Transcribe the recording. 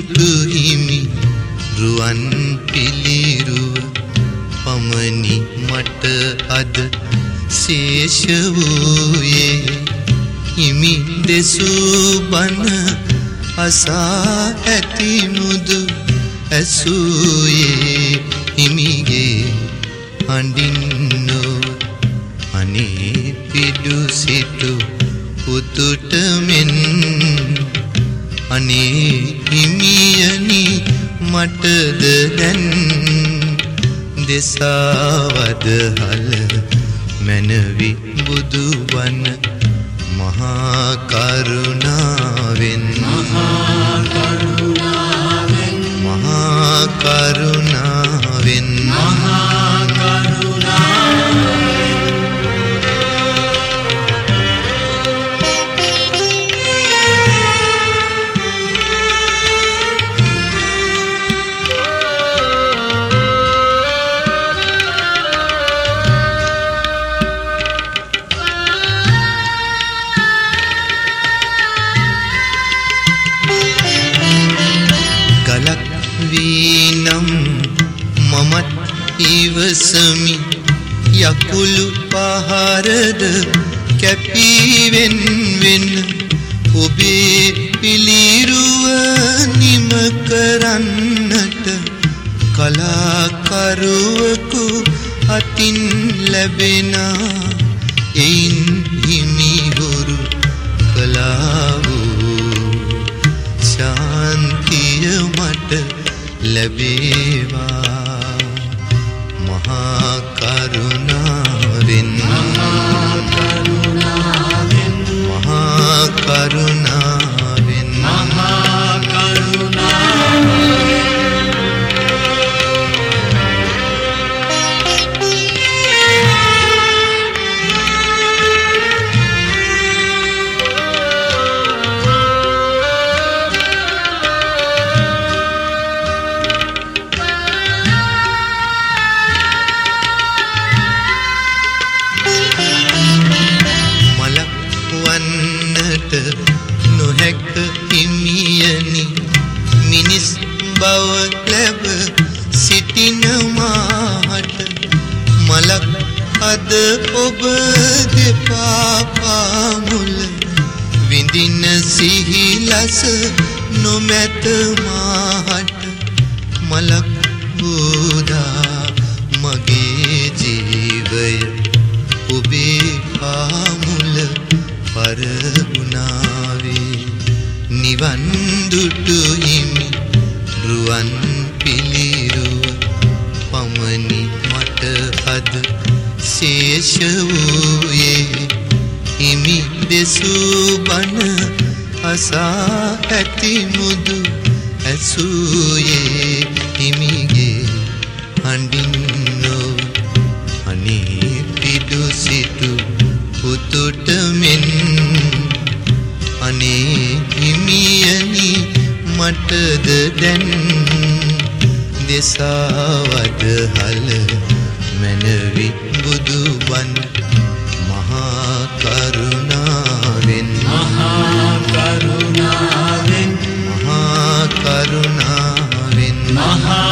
දුටු හිමි රුවන් පිළිරුව පමණි මට අද ශේෂ වූයේ හිමි දෙසූ බණ අසා ඇති මුදු ඇසූයේ හිමිගේ හඬින්නෝ අනේ පිඩු සිටු පුතුට මෙන් අනේ හිමියනි මටද දැන් දෙසවද හල මැනවි බුදු වන මහා කරුණාවෙන් මහා කරුණාවෙන් මහා කරුණාවෙන් මහා කරුණාවෙන් වීනම් මමත් ඉවසමි යකුළු පහරද කැපීවෙන් වෙන ඔබේ පිළිරුව නිම කරන්නට කලාකරුවෙකු අතින් ලැබෙනා එයින් හිමිහුරු කලා වූ ශාන්තිය මට ලැබේවා මහා කරුණාවෙන් මහා කරුණාවෙන් මහා කරුණාවෙන් මහා කරුණාවෙන් නොහැක හිමියනි මිනිස් බව ලැබ සිටින මාට මලක් අද ඔබ දෙපා පාමුල විඳින සිහිලස නොමැත මාට මලක් බෝදා මගේ ජීවය ඔබේ පාමුල පරගුණාවේ නිවන් දුටු හිමි රුවන් පිළිරුව පමණි මට අද ශේෂ වූයේ හිමි දෙසූ බණ අසා ඇති මුදු ඇසූයේ හිමිගේ හඬින්නෝ අනේ පිඩු සිටු පුතුට මෙන් අනේ හිමියනි මටද දැන් දෙසවද හල මැනවි බුදු වන මහා කරුණාවෙන් මහා කරුණාවෙන් මහා කරුණාවෙන් මහා